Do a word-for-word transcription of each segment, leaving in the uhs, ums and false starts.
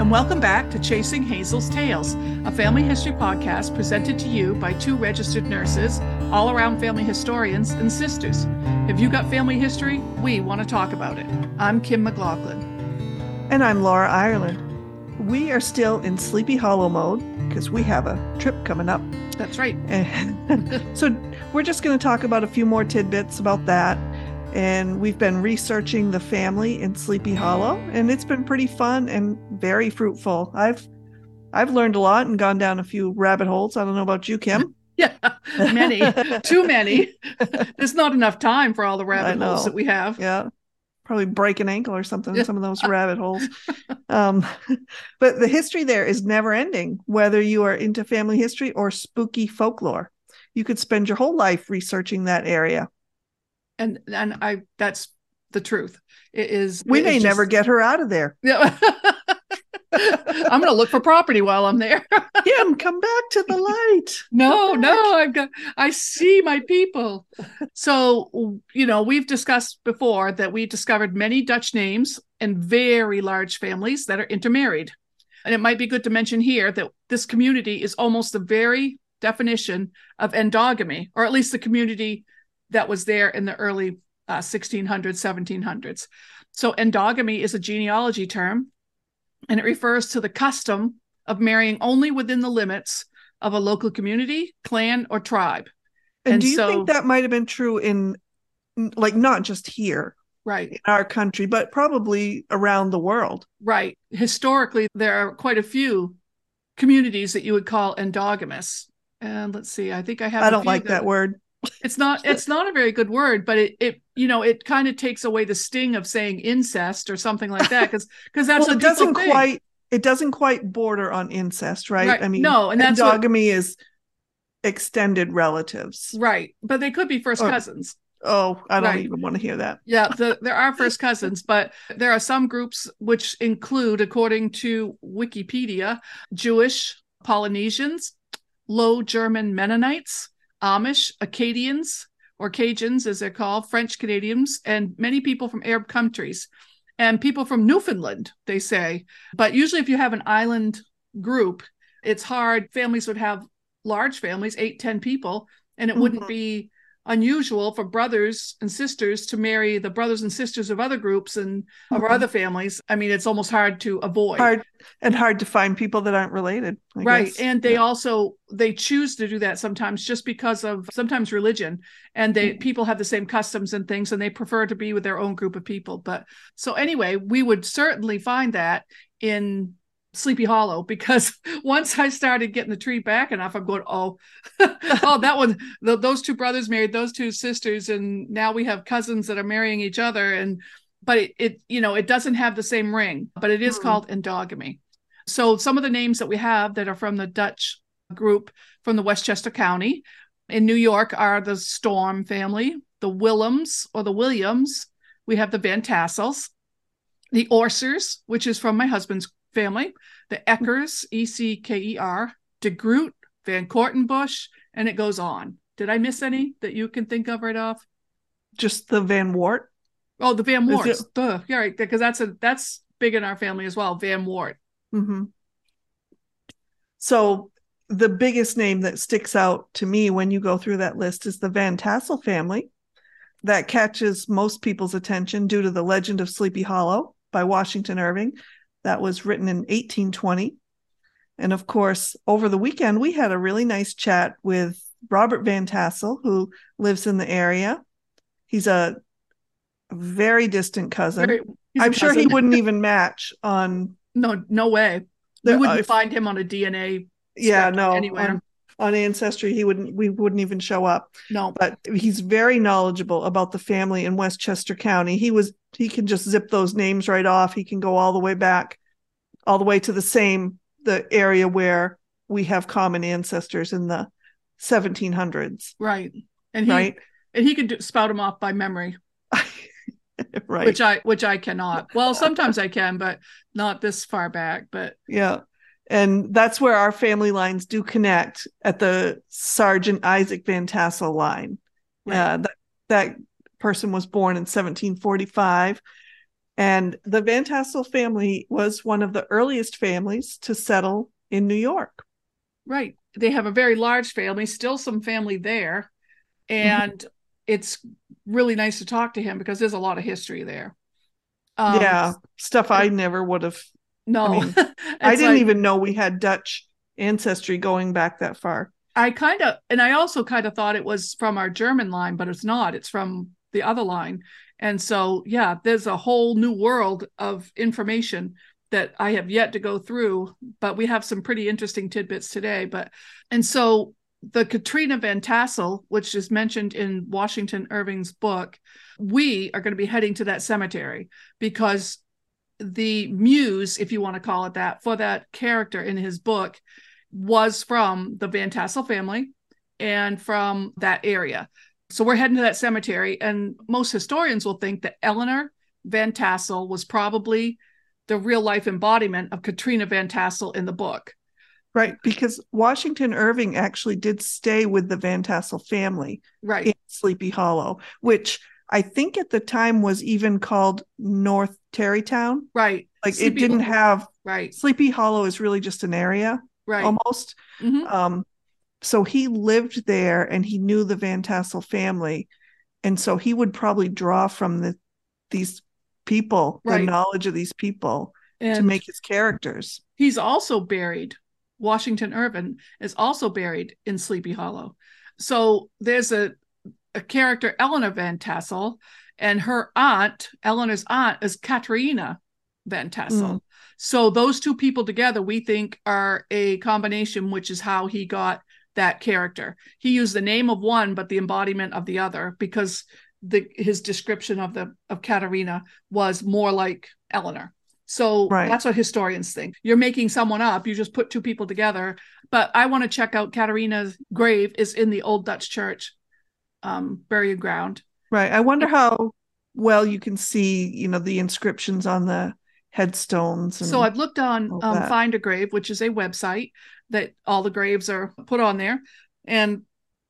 and welcome back to Chasing Hazel's Tales, a family history podcast presented to you by two registered nurses, all-around family historians, and sisters. If you got family history, we want to talk about it. I'm Kim McLaughlin. And I'm Laura Ireland. We are still in Sleepy Hollow mode because we have a trip coming up. That's right. So we're just going to talk about a few more tidbits about that. And we've been researching the family in Sleepy Hollow, and it's been pretty fun and very fruitful. I've I've learned a lot and gone down a few rabbit holes. I don't know about you, Kim. Yeah, many, too many. There's not enough time for all the rabbit holes that we have. Yeah, probably break an ankle or something in some of those rabbit holes. Um, but the history there is never ending, whether you are into family history or spooky folklore. You could spend your whole life researching that area. And and I that's the truth. It is. We it may is never just, get her out of there. Yeah. I'm going to look for property while I'm there. Kim, come back to the light. No, no, I've got, I see my people. So, you know, we've discussed before that we discovered many Dutch names and very large families that are intermarried. And it might be good to mention here that this community is almost the very definition of endogamy, or at least the community that was there in the early uh, sixteen hundreds, seventeen hundreds. So endogamy is a genealogy term, and it refers to the custom of marrying only within the limits of a local community, clan, or tribe. And, and do you so, think that might have been true in, like, not just here, right, in our country, but probably around the world? Right. Historically, there are quite a few communities that you would call endogamous. And let's see, I think I have. I a don't few like that word. It's not, it's not a very good word, but it, it, you know, it kind of takes away the sting of saying incest or something like that. Cause, cause that's well, what it doesn't think. quite, it doesn't quite border on incest, right? right. I mean, no, and that's endogamy what, is extended relatives. Right. But they could be first or, cousins. Oh, I don't right. even want to hear that. Yeah, the, there are first cousins, but there are some groups which include, according to Wikipedia, Jewish, Polynesians, Low German Mennonites, Amish, Acadians, or Cajuns, as they're called, French Canadians, and many people from Arab countries, and people from Newfoundland, they say. But usually if you have an island group, it's hard. Families would have large families, eight, ten people, and it mm-hmm. wouldn't be unusual for brothers and sisters to marry the brothers and sisters of other groups and of mm-hmm. other families. I mean, it's almost hard to avoid. Hard and hard to find people that aren't related. I right. guess. And they yeah. also, they choose to do that sometimes just because of sometimes religion, and they mm-hmm. people have the same customs and things, and they prefer to be with their own group of people. But so anyway, we would certainly find that in Sleepy Hollow, because once I started getting the tree back enough, I'm going, oh, oh, that one, the, those two brothers married those two sisters, and now we have cousins that are marrying each other. And but it, it you know, it doesn't have the same ring, but it is mm-hmm. called endogamy. So some of the names that we have that are from the Dutch group from the Westchester County in New York are the Storm family, the Willems or the Williams. We have the Van Tassels, the Orsers, which is from my husband's family, the Eckers, E C K E R, De Groot, Van Kortenbush, and it goes on. Did I miss any that you can think of right off? Just the Van Wart. Oh, the Van Warts. Duh. Yeah, right. Because that's a that's big in our family as well, Van Wart. Mm-hmm. So the biggest name that sticks out to me when you go through that list is the Van Tassel family. That catches most people's attention due to The Legend of Sleepy Hollow by Washington Irving. That was written in eighteen twenty. And of course, over the weekend, we had a really nice chat with Robert Van Tassel, who lives in the area. He's a very distant cousin. Very, I'm cousin. sure he wouldn't even match on... No, no way. We the, wouldn't uh, if, find him on a D N A. Yeah, no. Anywhere. On, on Ancestry, he wouldn't. We wouldn't even show up. No. But he's very knowledgeable about the family in Westchester County. He was. He can just zip those names right off. He can go all the way back, all the way to the same the area where we have common ancestors in the seventeen hundreds. Right, and he right? and he could do, spout them off by memory. Right. Which I which I cannot. Well, sometimes I can, but not this far back. But yeah. And that's where our family lines do connect at the Sergeant Isaac Van Tassel line. Right. Uh, that, that person was born in seventeen forty-five. And the Van Tassel family was one of the earliest families to settle in New York. Right. They have a very large family, still some family there. And mm-hmm. it's really nice to talk to him because there's a lot of history there. Um, yeah, stuff I never would have. No, I mean, I didn't like, even know we had Dutch ancestry going back that far. I kind of, and I also kind of thought it was from our German line, but it's not. It's from the other line. And so, yeah, there's a whole new world of information that I have yet to go through, but we have some pretty interesting tidbits today. But, and so the Katrina Van Tassel, which is mentioned in Washington Irving's book, we are going to be heading to that cemetery because the muse, if you want to call it that, for that character in his book was from the Van Tassel family and from that area. So we're heading to that cemetery, and most historians will think that Eleanor Van Tassel was probably the real life embodiment of Katrina Van Tassel in the book. Right, because Washington Irving actually did stay with the Van Tassel family right. in Sleepy Hollow, which I think at the time was even called North Tarrytown. Right. Like Sleepy it didn't Hollow. have, right. Sleepy Hollow is really just an area. Right. Almost. Mm-hmm. Um, so he lived there and he knew the Van Tassel family. And so he would probably draw from the these people, right. the knowledge of these people and to make his characters. He's also buried, Washington Irving is also buried in Sleepy Hollow. So there's a, a character, Eleanor Van Tassel, and her aunt, Eleanor's aunt, is Katerina Van Tassel. Mm. So those two people together, we think, are a combination, which is how he got that character. He used the name of one, but the embodiment of the other, because the his description of the of Katerina was more like Eleanor. So right. that's what historians think. You're making someone up. You just put two people together. But I want to check out Katerina's grave is in the Old Dutch Church um, burial ground. Right. I wonder how well you can see, you know, the inscriptions on the headstones. And so I've looked on um, Find a Grave, which is a website that all the graves are put on there. And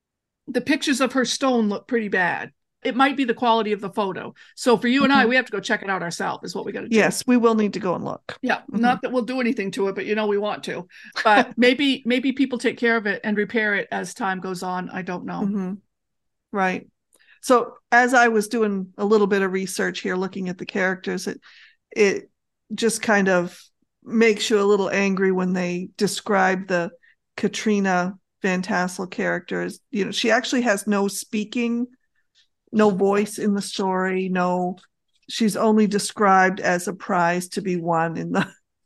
the pictures of her stone look pretty bad. It might be the quality of the photo. So for you and mm-hmm. I, we have to go check it out ourselves is what we got to do. Yes, we will need to go and look. Yeah. Mm-hmm. Not that we'll do anything to it, but you know, we want to, but maybe, maybe people take care of it and repair it as time goes on. I don't know. Mm-hmm. Right. So as I was doing a little bit of research here, looking at the characters, it, it just kind of makes you a little angry when they describe the Katrina Van Tassel characters. You know, she actually has no speaking no voice in the story. No, she's only described as a prize to be won in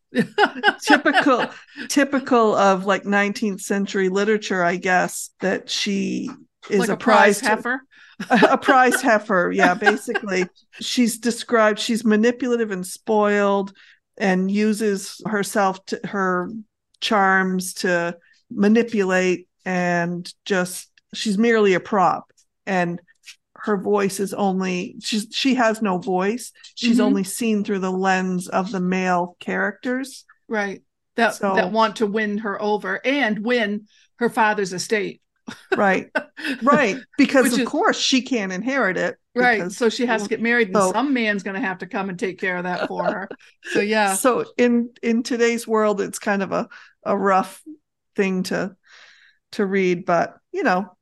the typical, typical of like nineteenth century literature, I guess, that she is like a, a prize, prize heifer. a, a prize heifer. Yeah. Basically she's described, she's manipulative and spoiled and uses herself to her charms to manipulate, and just, she's merely a prop. And her voice is only, she's, she has no voice. She's mm-hmm. only seen through the lens of the male characters. Right. That, so, that want to win her over and win her father's estate. Right. Right. Because Which of is, course she can't inherit it. Right. Because, so she has to get married and so, some man's going to have to come and take care of that for her. So, yeah. So in, in today's world, it's kind of a, a rough thing to, to read, but you know,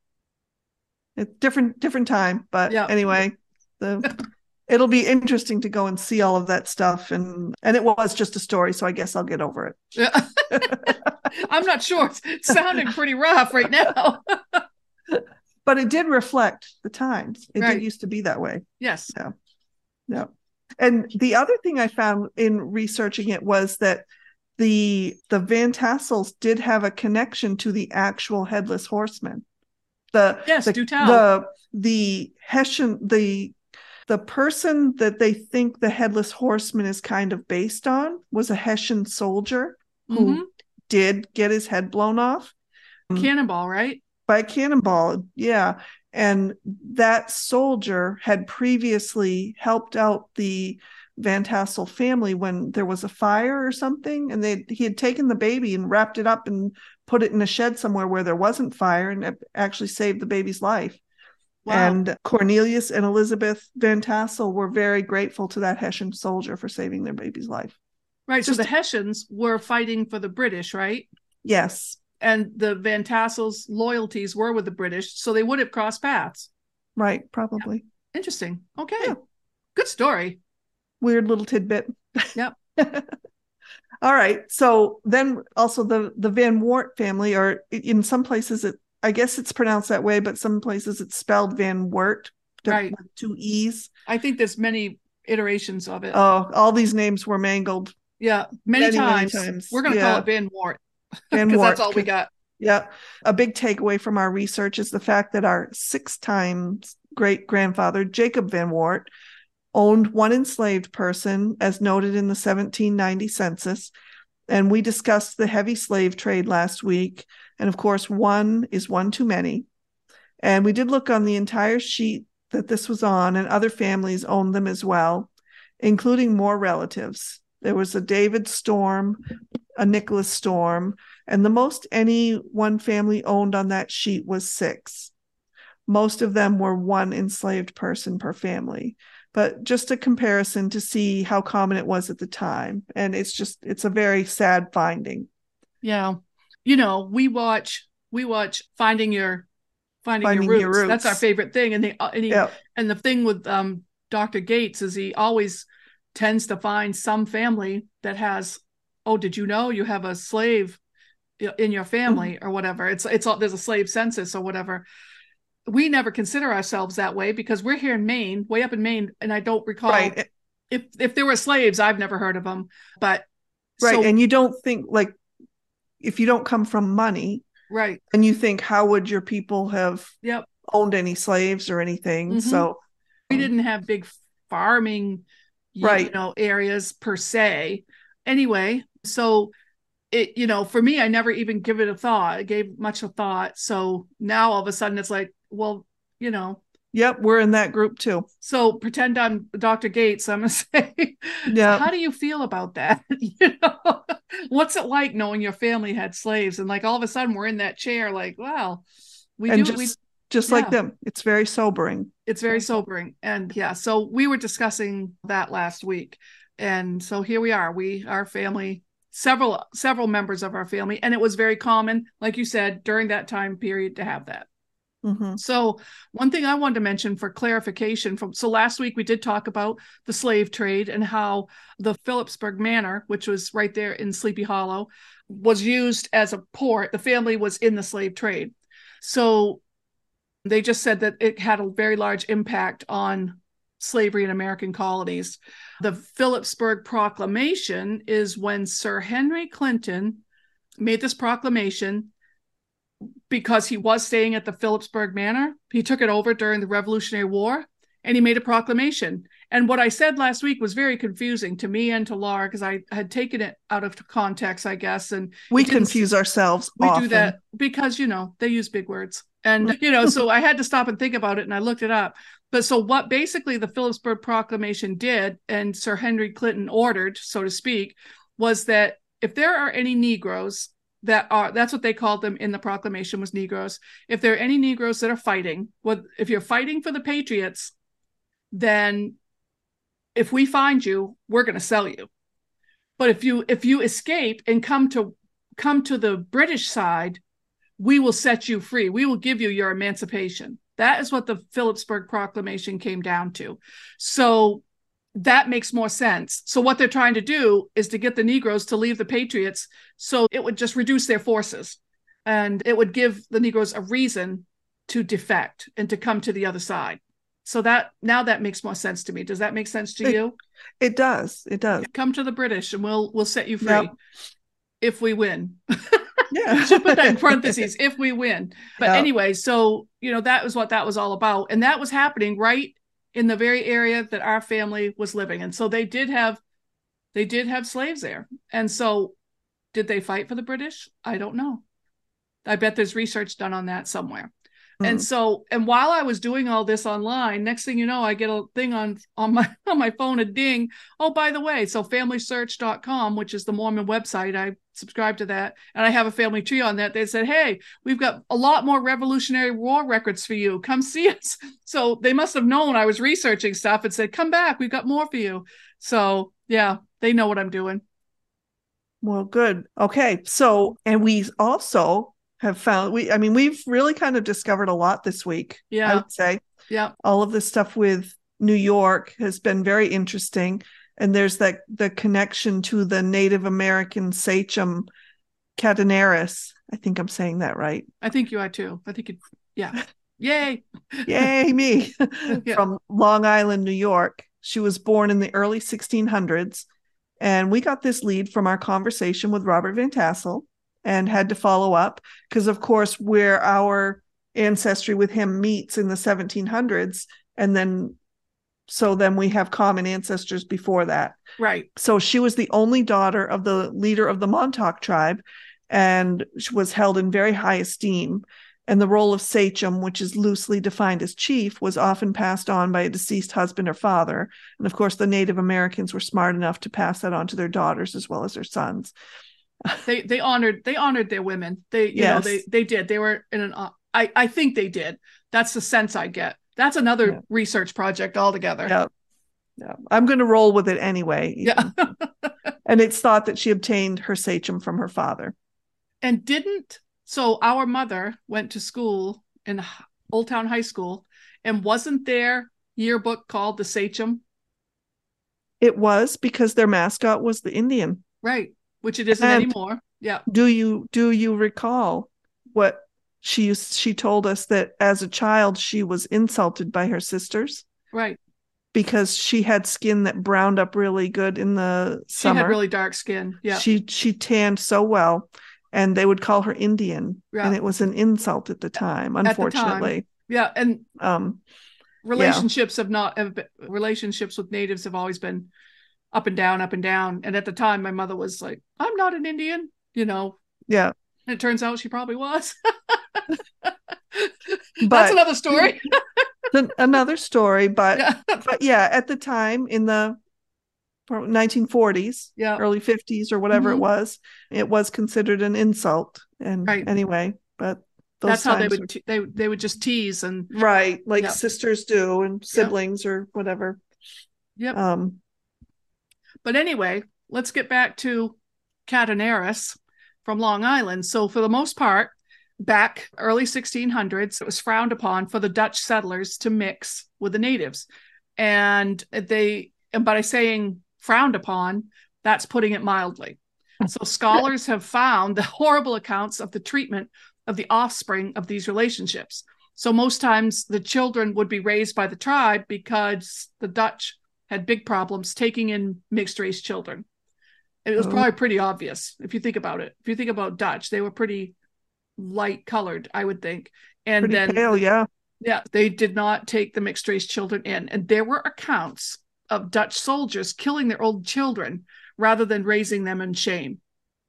it's different, different time, but yeah. Anyway, the, it'll be interesting to go and see all of that stuff. And, and it was just a story. So I guess I'll get over it. Yeah. I'm not sure. It's sounding pretty rough right now. But it did reflect the times. It right. did used to be that way. Yes. Yeah. Yeah. And the other thing I found in researching it was that the, the Van Tassels did have a connection to the actual Headless Horseman. The, yes, the, do tell. The, the Hessian, the, the person that they think the Headless Horseman is kind of based on was a Hessian soldier who mm-hmm. did get his head blown off. Cannonball, right? By a cannonball, yeah. And that soldier had previously helped out the Van Tassel family when there was a fire or something, and they he had taken the baby and wrapped it up and put it in a shed somewhere where there wasn't fire, and it actually saved the baby's life. Wow. And Cornelius and Elizabeth Van Tassel were very grateful to that Hessian soldier for saving their baby's life. Right. Just, so the Hessians were fighting for the British, right? Yes. And the Van Tassel's loyalties were with the British, so they would have crossed paths. Right, probably. Yeah. Interesting. Okay. Yeah. Good story. Weird little tidbit. Yep. All right. So then also the, the Van Wart family, or in some places, it I guess it's pronounced that way, but some places it's spelled Van Wert, right. with two E's. I think there's many iterations of it. Oh, all these names were mangled. Yeah, many, many times. Many times. We're going to yeah. call it Van Wart. Van Because Wart. that's all we got. Yeah. A big takeaway from our research is the fact that our six times great grandfather, Jacob Van Wart, owned one enslaved person, as noted in the seventeen ninety census. And we discussed the heavy slave trade last week. And of course, one is one too many. And we did look on the entire sheet that this was on, and other families owned them as well, including more relatives. There was a David Storm, a Nicholas Storm, and the most any one family owned on that sheet was six. Most of them were one enslaved person per family. But just a comparison to see how common it was at the time. And it's just, it's a very sad finding. Yeah. You know, we watch, we watch Finding Your, Finding, Finding Your, Roots. Your Roots. That's our favorite thing. And, they, and, he, yep. and the thing with um, Doctor Gates is he always tends to find some family that has, oh, did you know you have a slave in your family mm-hmm. or whatever? It's, it's all, there's a slave census or whatever. We never consider ourselves that way because we're here in Maine, way up in Maine. And I don't recall right. if, if there were slaves, I've never heard of them, but. Right. So, and you don't think like, if you don't come from money, right. And you think, how would your people have yep. owned any slaves or anything? Mm-hmm. So we didn't have big farming, right. you know, areas per se. Anyway, so it, you know, for me, I never even give it a thought. I gave much a thought. So now all of a sudden it's like, well, you know. Yep, we're in that group too. So pretend I'm Doctor Gates. I'm going to say, yeah. How do you feel about that? You know, what's it like knowing your family had slaves? And like all of a sudden we're in that chair like, wow, we and do. Just, we, just yeah. like them. It's very sobering. It's very sobering. And yeah, so we were discussing that last week. And so here we are. We, our family, several, several members of our family. And it was very common, like you said, during that time period to have that. Mm-hmm. So one thing I wanted to mention for clarification from, so last week we did talk about the slave trade and how the Phillipsburg Manor, which was right there in Sleepy Hollow, was used as a port. The family was in the slave trade. So they just said that it had a very large impact on slavery in American colonies. The Phillipsburg Proclamation is when Sir Henry Clinton made this proclamation because he was staying at the Phillipsburg Manor. He took it over during the Revolutionary War and he made a proclamation. And what I said last week was very confusing to me and to Laura because I had taken it out of context, I guess. And we confuse ourselves We often. do that because, you know, they use big words. And, you know, so I had to stop and think about it and I looked it up. But so what basically the Phillipsburg Proclamation did and Sir Henry Clinton ordered, so to speak, was that if there are any Negroes that are, that's what they called them in the proclamation, was Negroes. If there are any Negroes that are fighting, well, if you're fighting for the Patriots, then if we find you, we're going to sell you. But if you if you escape and come to come to the British side, we will set you free. We will give you your emancipation. That is what the Phillipsburg Proclamation came down to. So that makes more sense. So what they're trying to do is to get the Negroes to leave the Patriots so it would just reduce their forces. And it would give the Negroes a reason to defect and to come to the other side. So that now that makes more sense to me. Does that make sense to it, you? It does. It does. Come to the British and we'll we'll set you free yep. if we win. Yeah. Should put that in parentheses, if we win. But yep. anyway, so, you know, that was what that was all about. And that was happening right in the very area that our family was living. And so they did have, they did have slaves there. And so did they fight for the British? I don't know. I bet there's research done on that somewhere. And so, and while I was doing all this online, next thing you know, I get a thing on on my on my phone, a ding. Oh, by the way, so family search dot com, which is the Mormon website, I subscribe to that, and I have a family tree on that. They said, hey, we've got a lot more Revolutionary War records for you. Come see us. So they must have known I was researching stuff and said, come back, we've got more for you. So yeah, they know what I'm doing. Well, good. Okay. So, and we also have found, we, I mean, we've really kind of discovered a lot this week. Yeah. I would say. Yeah. All of this stuff with New York has been very interesting. And there's that, the connection to the Native American sachem Cadeneris. I think I'm saying that right. I think you are too. I think it, yeah. Yay. Yay, me. Yeah. From Long Island, New York. She was born in the early sixteen hundreds. And we got this lead from our conversation with Robert Van Tassel and had to follow up because, of course, where our ancestry with him meets in the seventeen hundreds. And then, so then we have common ancestors before that. Right. So she was the only daughter of the leader of the Montauk tribe and she was held in very high esteem. And the role of sachem, which is loosely defined as chief, was often passed on by a deceased husband or father. And of course, the Native Americans were smart enough to pass that on to their daughters as well as their sons. They they honored they honored their women. They you yes. know they they did. They were in an I I think they did. That's the sense I get. That's another yeah. research project altogether. Yeah. Yeah. I'm going to roll with it anyway. Yeah. And it's thought that she obtained her sachem from her father. And didn't So our mother went to school in Old Town High School, and wasn't their yearbook called the Sachem? It was, because their mascot was the Indian. Right, which it isn't and anymore. Yeah. Do you do you recall what she used, she told us that as a child she was insulted by her sisters? Right. Because she had skin that browned up really good in the summer. She had really dark skin. Yeah. She she tanned so well. And they would call her Indian, yeah. and it was an insult at the time, unfortunately. The time. Yeah, and um, relationships yeah. have not have been, relationships with natives have always been up and down, up and down. And at the time, my mother was like, "I'm not an Indian," you know. Yeah, and it turns out she probably was. But that's another story. another story, but yeah. but yeah, at the time in the nineteen forties, yeah. early fifties, or whatever mm-hmm. it was, it was considered an insult. And right. anyway, but those that's how they would were... te- they they would just tease and right, like yeah. sisters do, and siblings yeah. or whatever. Yep. Um. But anyway, let's get back to Cadeneris from Long Island. So for the most part, back early sixteen hundreds, it was frowned upon for the Dutch settlers to mix with the natives, and they and by saying frowned upon, that's putting it mildly. So scholars have found the horrible accounts of the treatment of the offspring of these relationships. So most times the children would be raised by the tribe because the Dutch had big problems taking in mixed race children. It was oh. probably pretty obvious if you think about it. If you think about Dutch, they were pretty light colored, I would think. And pretty then pale, yeah. Yeah, they did not take the mixed race children in. And there were accounts of Dutch soldiers killing their old children rather than raising them in shame.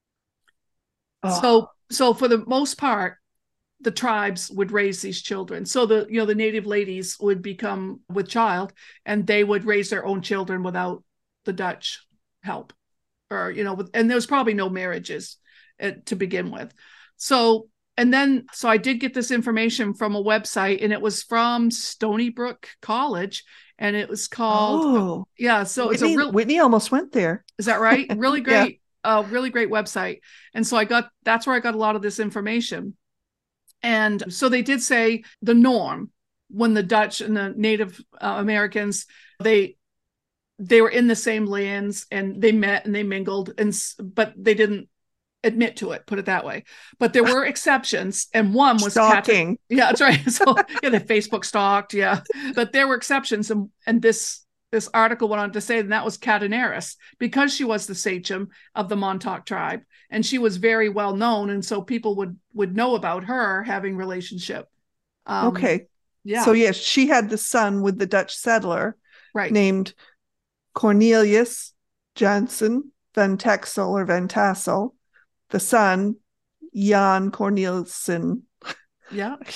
Oh. So, so for the most part, the tribes would raise these children. So the, you know, the native ladies would become with child, and they would raise their own children without the Dutch help, or, you know, with, and there was probably no marriages uh, to begin with. So, and then, so I did get this information from a website, and it was from Stony Brook College. And it was called, oh, yeah. So Whitney, it's a real, Whitney almost went there. Is that right? Really great, yeah. uh, really great website. And so I got, that's where I got a lot of this information. And so they did say the norm when the Dutch and the Native uh, Americans, they, they were in the same lands and they met and they mingled, and, but they didn't admit to it, put it that way. But there were exceptions, and one was stalking. Cat- yeah, that's right. So yeah, they Facebook stalked, yeah. But there were exceptions, and and this this article went on to say that, that was Cadeneris, because she was the sachem of the Montauk tribe, and she was very well known, and so people would would know about her having relationship. Um, okay, yeah. So yes, she had the son with the Dutch settler, right, named Cornelius Jansen van Texel or Van Tassel. The son, Jan Cornelissen. Yeah.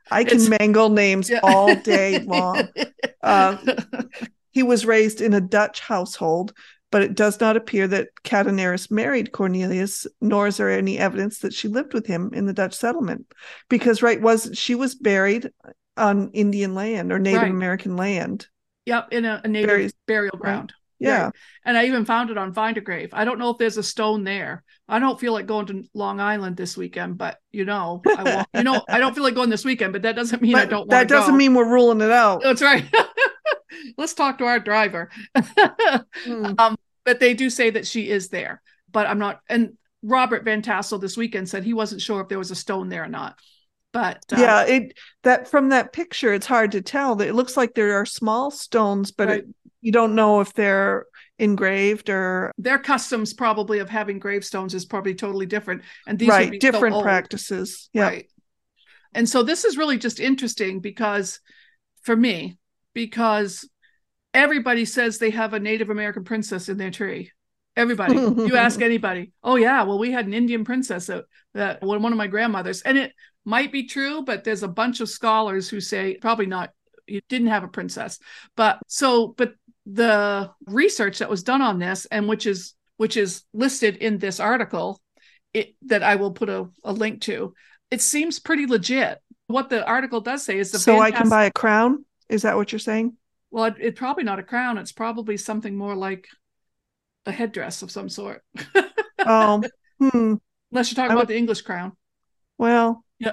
I can It's, mangle names yeah. all day long. Uh, he was raised in a Dutch household, but it does not appear that Cadenaris married Cornelius, nor is there any evidence that she lived with him in the Dutch settlement. Because, right, was she was buried on Indian land or Native Right. American land. Yep, in a, a native Buried, burial ground. Right. Yeah. Right. And I even found it on Find a Grave. I don't know if there's a stone there. I don't feel like going to Long Island this weekend, but you know, I won't, you know, I don't feel like going this weekend, but that doesn't mean but I don't want to go. That doesn't mean we're ruling it out. That's right. Let's talk to our driver. Hmm. um, but they do say that she is there, but I'm not. And Robert Van Tassel this weekend said he wasn't sure if there was a stone there or not. But uh, yeah, it that from that picture, it's hard to tell. That it looks like there are small stones, but right. it, you don't know if they're engraved or their customs probably of having gravestones is probably totally different. And these right, would be different so old. practices. Yeah. Right. And so this is really just interesting because for me, because everybody says they have a Native American princess in their tree. Everybody, you ask anybody, oh yeah, well, we had an Indian princess that, that one of my grandmothers, and it might be true, but there's a bunch of scholars who say probably not, you didn't have a princess. But so, but the research that was done on this, and which is which is listed in this article, it, that I will put a, a link to, it seems pretty legit. What the article does say is the so fantastic- I can buy a crown. Is that what you're saying? Well, it, it's probably not a crown. It's probably something more like a headdress of some sort. Oh, hmm. Unless you're talking I about would, the English crown. Well, yeah.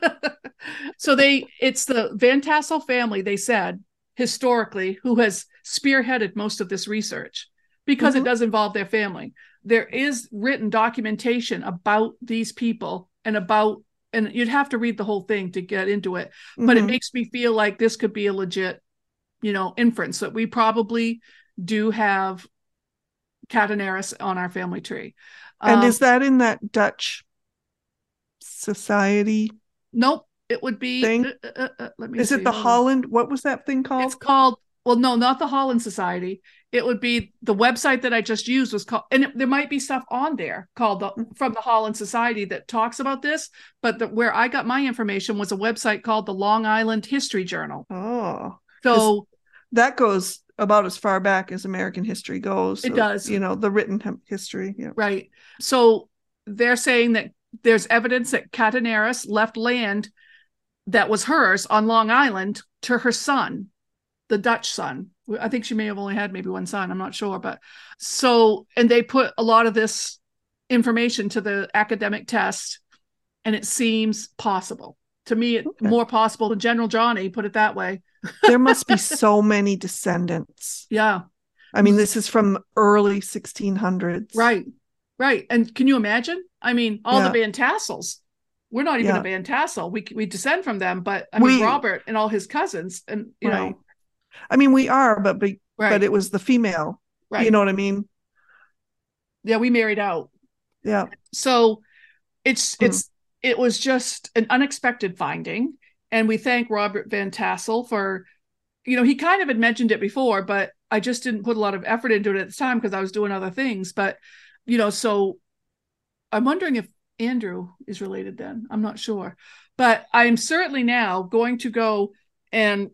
So they, it's the Van Tassel family, they said, historically, who has spearheaded most of this research because mm-hmm. it does involve their family. There is written documentation about these people and about, and you'd have to read the whole thing to get into it, mm-hmm. but it makes me feel like this could be a legit, you know, inference that we probably do have Cadenaris on our family tree. And um, is that in that Dutch society? Nope. It would be, thing? Uh, uh, uh, let me is see. it the Hold Holland? on. What was that thing called? It's called, well, no, not the Holland Society. It would be the website that I just used was called, and it, there might be stuff on there called the, from the Holland Society that talks about this, but the, where I got my information was a website called the Long Island History Journal. Oh. So that goes about as far back as American history goes. It so, does. You know, the written history. Yeah. Right. So they're saying that there's evidence that Cadenaris left land that was hers on Long Island to her son, the Dutch son. I think she may have only had maybe one son. I'm not sure. But so, and they put a lot of this information to the academic test, and it seems possible. To me, it's okay. More possible than General Johnny, put it that way. There must be so many descendants. Yeah. I mean, this is from early sixteen hundreds. Right. Right. And can you imagine? I mean, all yeah. the Van Tassels. We're not even yeah. a Van Tassel. We we descend from them, but I mean, we, Robert and all his cousins, and you right. know. I mean, we are, but but, right. but it was the female. Right. You know what I mean? Yeah, we married out. Yeah. So it's hmm. it's it was just an unexpected finding, and we thank Robert Van Tassel for, you know, he kind of had mentioned it before, but I just didn't put a lot of effort into it at the time because I was doing other things. But you know, so I'm wondering if Andrew is related then. I'm not sure. But I am certainly now going to go and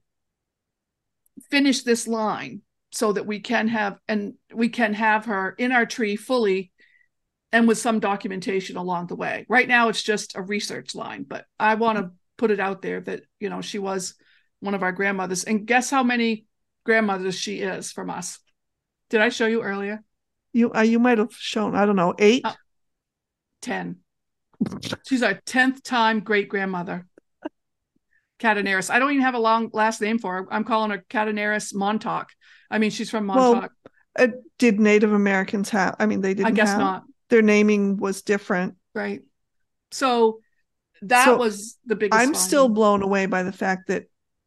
finish this line so that we can have and we can have her in our tree fully and with some documentation along the way. Right now it's just a research line, but I want to put it out there that, you know, she was one of our grandmothers. And guess how many grandmothers she is from us? Did I show you earlier? You uh, you might have shown, I don't know, eight? Uh, ten. She's our tenth time great-grandmother. Cadenaris. I don't even have a long last name for her. I'm calling her Cadenaris Montauk. I mean, she's from Montauk. Well, uh, did Native Americans have, I mean, they didn't I guess have, not. Their naming was different. Right. So that so was the biggest I'm finding. Still blown away by the fact that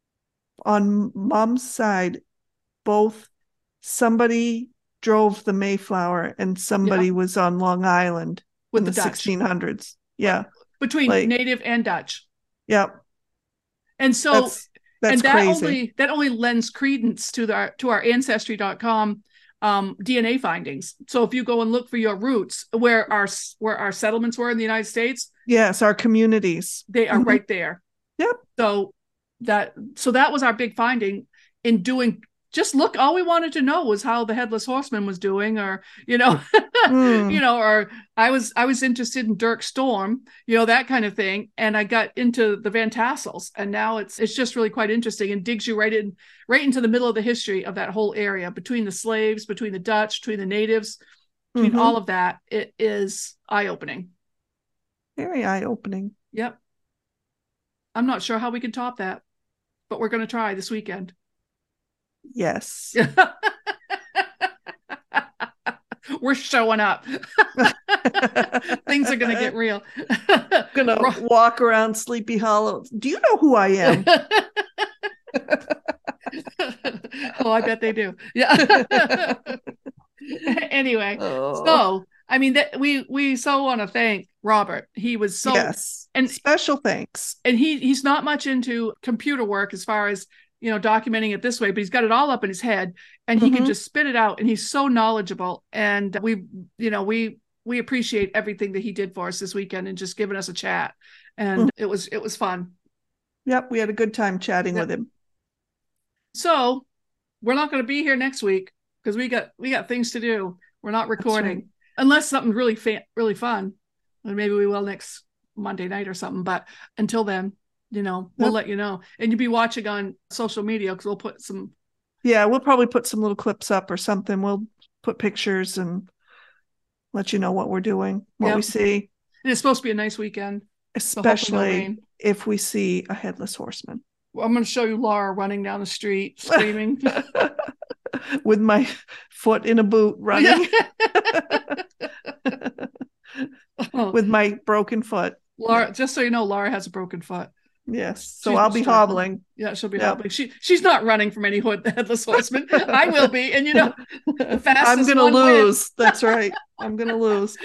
on Mom's side, both somebody drove the Mayflower and somebody yeah. was on Long Island with in the, the Dutch. sixteen hundreds. Yeah. Between like, Native and Dutch. Yep. And so that's, that's and that crazy. only that only lends credence to the to our ancestry dot com um, D N A findings. So if you go and look for your roots, where our where our settlements were in the United States, yes, our communities, they are mm-hmm. right there. Yep. So that so that was our big finding in doing. Just look, all we wanted to know was how the Headless Horseman was doing, or, you know, mm. you know, or I was, I was interested in Dirk Storm, you know, that kind of thing. And I got into the Van Tassels, and now it's, it's just really quite interesting and digs you right in, right into the middle of the history of that whole area, between the slaves, between the Dutch, between the natives, between mm-hmm. all of that. It is eye-opening. Very eye-opening. Yep. I'm not sure how we can top that, but we're going to try this weekend. Yes. We're showing up. Things are going to get real. Going to walk around Sleepy Hollow. Do you know who I am? Oh, I bet they do. Yeah. Anyway, oh. so I mean, that we we so want to thank Robert. He was so yes, and special thanks. And he he's not much into computer work as far as, you know, documenting it this way, but he's got it all up in his head, and he mm-hmm. can just spit it out, and he's so knowledgeable. And we, you know, we, we appreciate everything that he did for us this weekend and just giving us a chat. And mm-hmm. it was, it was fun. Yep. We had a good time chatting yep. with him. So we're not going to be here next week because we got, we got things to do. We're not recording right. unless something really, fa- really fun. And maybe we will next Monday night or something, but until then, you know, we'll yep. let you know. And you'll be watching on social media because we'll put some. Yeah, we'll probably put some little clips up or something. We'll put pictures and let you know what we're doing, what yep. we see. And it's supposed to be a nice weekend. Especially no if we see a Headless Horseman. Well, I'm going to show you Laura running down the street, screaming. With my foot in a boot running. oh. With my broken foot. Laura, yeah. Just so you know, Laura has a broken foot. Yes, so she's I'll be hobbling. Yeah, she'll be yep. hobbling. She she's not running from any hood, Headless Horseman. I will be, and you know, the fastest I'm going to lose. That's right. I'm going to lose.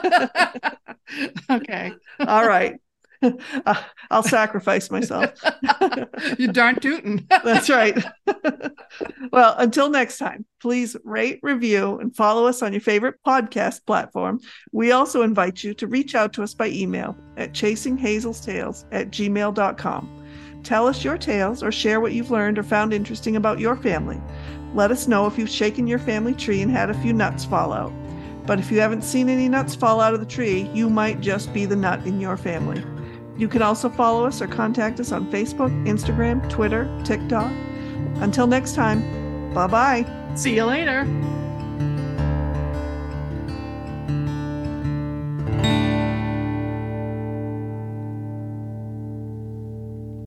Okay. All right. Uh, I'll sacrifice myself. You darn tootin'. That's right. Well, until next time, please rate, review, and follow us on your favorite podcast platform. We also invite you to reach out to us by email at chasing hazels tales at gmail dot com. Tell us your tales or share what you've learned or found interesting about your family. Let us know if you've shaken your family tree and had a few nuts fall out. But if you haven't seen any nuts fall out of the tree, you might just be the nut in your family. You can also follow us or contact us on Facebook, Instagram, Twitter, TikTok. Until next time, bye-bye. See you later.